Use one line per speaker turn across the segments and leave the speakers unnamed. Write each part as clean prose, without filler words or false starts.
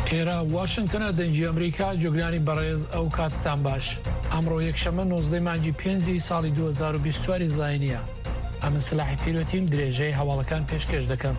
ئێرە واشنگتنە دەنگی ئەمریکا جۆگرانی بەڕێز ئەو کاتتان باش. ئەمڕۆ یەکشەمە 19 مانگی 5 ساڵی 2024 زاینیە. ئەمن سلاحی پیرۆتیم درێژەی هەواڵەکان پێشکەش دەکەم.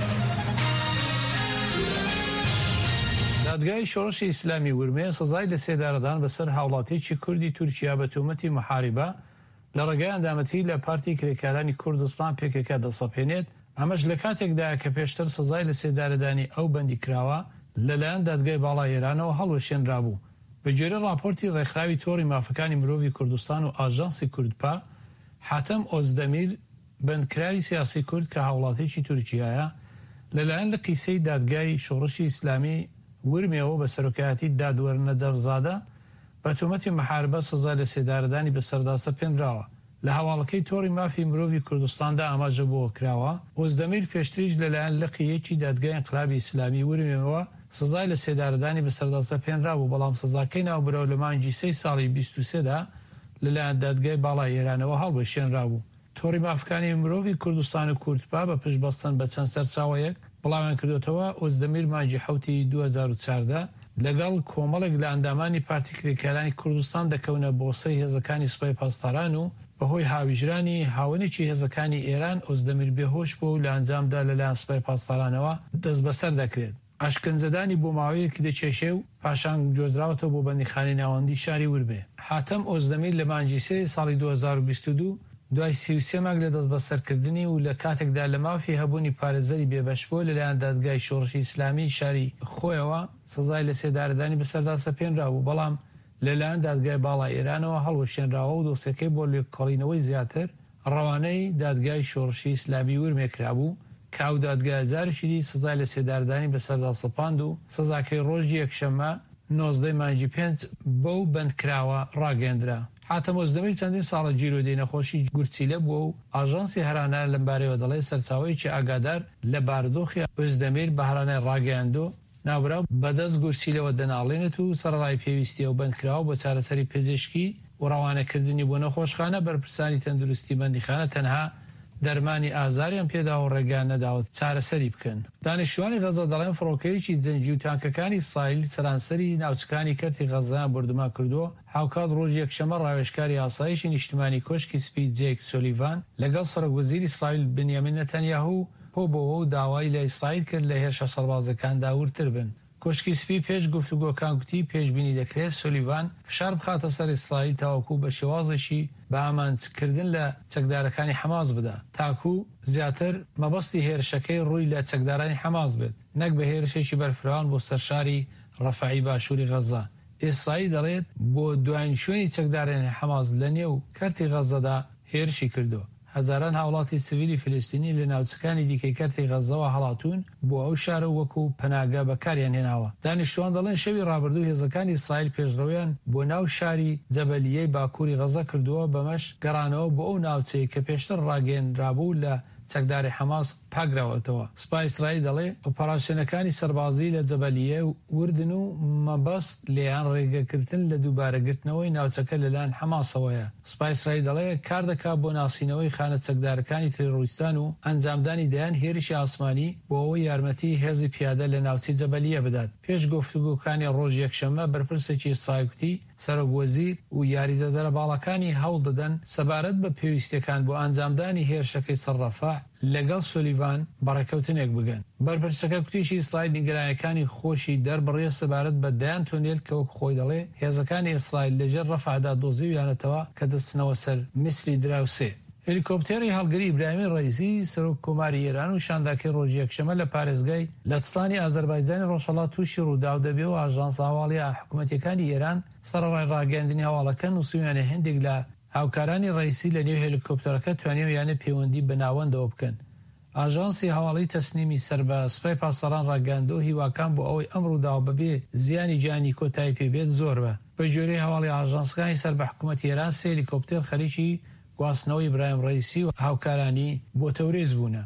دادگای شۆڕشی ئیسلامی ورمێ سزای لە سێدارەدان بەسەر هاوڵاتیی کوردی تورکیا بە تۆمەتی محاربە لە ڕێگای ئەندامەتی لە پارتی کرێکارانی کوردستان پێکەکە دەسەپێنێت. ئەمەش لە کاتێکدایە کە پێشتر سزای لە سێدارەدانی ئەو بەندی کراوە لەلایەن دادگای باڵای ئێرانەوە هەڵوەشێنرا بوو. بە جۆرە راپۆرتی ڕێکخراوی تۆڕی مافەکانی مرۆڤی کوردستان و ئاژانسی کوردپا، حاتەم ئۆزدەمیر بەندکراوی سیاسی کورد کە هاوڵاتیی تورکیایە لەلایەن لە قیسەی دادگای شۆڕشی ئیسلامی ورمێەوە بە سەرۆکایەتی دادوەرنە جەرزادە بە تۆمەتی محاربە سزای لە سێدارەدانی بەسەرداسە پێنراوە. لە هەواڵەکەی تۆڕی مافی مرۆڤی کوردستاندا ئاماژە بۆ کراوە. ئۆزدەمیر پێشتریش لەلایەن لقیەکی دادگای انقلابی ئیسلامی ورمێەوە سزای لە سێدارەدانی بەسەرداسە پێنرا بوو، بەڵام سزاکەی ناوبرەوە لە مانگی 3 ساڵی 23دا لەلایەن دادگای باڵای ئێرانەوە هەڵوەشێنرا بوو. تۆڕی مافەکانی مرۆڤی کوردستان و کوردپا بە پشتبەستن بە چەند سەرچاوەیەک بڵاویان کردوتەوە ئۆزدەمیر مانگی 7 2014 لەگەڵ کۆمەڵێک لە ئەندامانی پارتی کرێکارانی کوردستان دەکەونە بۆسەی هێزەکانی سوپای پاسداران و بەهۆی هاویژرانی هاونێکی هێزەکانی ئێران ئۆزدەمیر بێهۆش بوو و لە ئەنجامدا لەلایەن سوپای پاسدارانەوە دەست بەسەر دەکرێت. ئەشکەنجەدانی بۆ ماوەیەکی دەچێشێ و پاشان گوێزراوەتەوە بۆ بەندیخانەی ناوەندی شاری ورمێ. حاتەم ئۆزدەمیر لە مانگی 3 ساڵی 2022 دوای 33 مانگ لە دەست بەسەرکردنی و لە کاتێکدا لە مافی هەبوونی پارێزەری بێبەشبوو لەلایەن دادگای شۆڕشی ئیسلامی شاری خۆیەوە سزای لە سێدارەدانی بەسەرداسە پێنرا بوو، بەڵام لەلایەن دادگای باڵای ئێرانەوە هەڵوەشێنراوە و دۆسیەکەی بۆ لێکۆڵینەوەی زیاتر ڕەوانەی دادگای شۆڕشی ئیسلامی ورمێ کرابوو کە ئەو دادگای جارشی سزای لە سێدارەدانی بەسەرداسە پاند و سزاکەی ڕۆژی یەکشەممە 19 مانگی 5 بەو بەندکراوە ڕاگەندرا. حاتەم ئۆزدەمیر چەندین ساڵە جیرۆدەی نەخۆشی گورچیلە بووە و ئاژانسی هەرانە لەمبارەوە دەڵێ سەرچاوەیەکی ئاگادار لە بارودۆخی ئۆزدەمیر بە هەرانەی ڕاگەیاندۆ ناوبراو بەدەست گورچیلەوە دەناڵێنێت و سەرڕای پێویستی ئەو بەندکراوە بۆ چارەسەری پزیشکی و ڕەوانەکردنی بۆ نەخۆشخانە بەرپرسانی تەندروستی بەندیخانە تەنها دەرمانی ئازاریان پێدا و ڕێگان نەداوت چارەسەری بکەن. دانیشتوانی غەزە دەڵێن فڕۆکەیەکی جەنگی و تانکەکانی ئیسرائیل سەرانسەری ناوچەکانی کەرتی غەزەیان بردوما کردووە. هاوکات ڕۆژی یەکشەمە ڕاوێژکاری ئاسایشی نیشتیمانی کۆشکی سپی جێک سۆلیڤان لەگەڵ سەرۆکوەزیری ئیسرائیل بنیامین نەتەنیاهو بۆەوە و داوای لە ئیسرائیل کرد لە هێرشە سەربازەکاندا ورتر بن. کۆشکی سپی پێش گفتوگۆکان گوتی پێشبینی دەکرێت سۆلیڤان فشار بخاتە سەر ئیسرائیل تاوەکو بە شێوازێکی بە ئامانجکردن لە چەکدارەکانی حەماس بدە، تاکو زیاتر مەبەستی هێرشەکەی ڕووی لە چەکدارانی حەماس بێت، نەک بە هێرشێکی بەرفراوان بۆ سەرشاری ڕەفاعی باشووری غەزە. ئیسرائیل دەڵێت بۆ دوایین شوێنی چەکدارانی حەماس لە نێو کەرتی غەزەدا هێرشی کردووە. هەزاران هاوڵاتی سیڤیلی فلستینی لە ناوچەکانی دیکەی کەرتی غەزەوە هەڵاتون بۆ ئەو شارە وەکو پەناگە بەکاریان هێناوە. دانیشتوان دەڵێن شەوی ڕابردوو هێزەکانی ئیسرائیل پێشڕەویان بۆ ناو شاری جەبەلیەی باکووری غەزە کردووە بەمەش گەڕانەوە بۆ ئەو ناوچەیە کە پێشتر ڕاگەیەنرابوو لە چەکداری حەماس پاگراوەتەوە. سوپای ئیسرائیل دەڵێ ئۆپەراسیۆنەکانی سەربازی لە جەبەلیە وردن و مەبەست لێیان ڕێگەکردن لە دووبارەگرتنەوەی ناوچەکە لەلایەن حەماسەوەیە. سوپای ئیسرائیل دەڵێ کار دەکات بۆ ناسینەوەی خانە چەکدارەکانی تێڕۆریستان و ئەنجامدانی دەیان هێرشی ئاسمانی بۆ ئەوەی یارمەتی هێزی پیادە لە ناوچەی جەبەلیە بدات. پێش گفتوگۆکانی ڕۆژ یەکشەممە بەرپرسێکی ئیسرائیل سەرۆکوەزیر و یاریدەدەرە باڵەکانی هەوڵ دەدەن سەبارەت بە پێویستیەکان بۆ ئەنجامدانی هێرشەکەی سەرڕەفاع لەگەڵ سۆلیڤان بەڕێکەوتنێک بگەن. بەرپرسەکە کوتیشی ئیسرائیل نیگەرانیەکانی خۆشی دەربڕێ سەبارەت بە دایان تۆنێل کە وەک خۆی دەڵێ هێزەکانی ئیسرائیل لەژێر ڕەفعدا دۆزیویانەتەوە کە دەستنەوە سەر میسری دراوسێ. هێلیکۆپتێری هەڵگری ئیبراهیمی ڕەیزی سەرۆک کۆماری ئێران و شانداکەی ڕۆژی یەکشەمە لە پارێزگای لە ستانی ئازەربایجانی ڕۆژهەڵات تووشی ڕووداو دەبێ و ئاژانس هەواڵی حکوومەتیەکانی ئێران سەرڕای ڕاگەاندنی هەواڵەکە نووسیویانە هەندێک لە هاوکارانی ڕەیسی لە نێو هێلیکۆپتەرەکە توانیوە یانە پەیوەندی بە ناوەندەوە بکەن. ئاژانسی هەواڵی تەسنیمی سەر بە سوپای پاسەران ڕاگەاندۆ هیواکان بۆ ئەوەی ئەم ڕووداو بەبێ زیانی جانی کۆتایی پێبێت زۆر بە. بە جۆرەی هەواڵی ئاژانسەکانی سەر بە حکوومەتی ئێران سێ هێلیکۆپتەر خەریکی گواستنەوەی ئیبراهیم ڕەیسی و هاوکارانی بۆ تەورێز بوونە.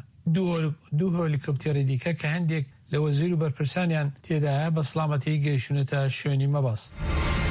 دوو هێلیکۆپتێری دیکە کە هەندێک لە وەزیر و بەرپرسانیان تێدایە بە سڵامەتی گەیشتونەتە شوێنی مەبەست.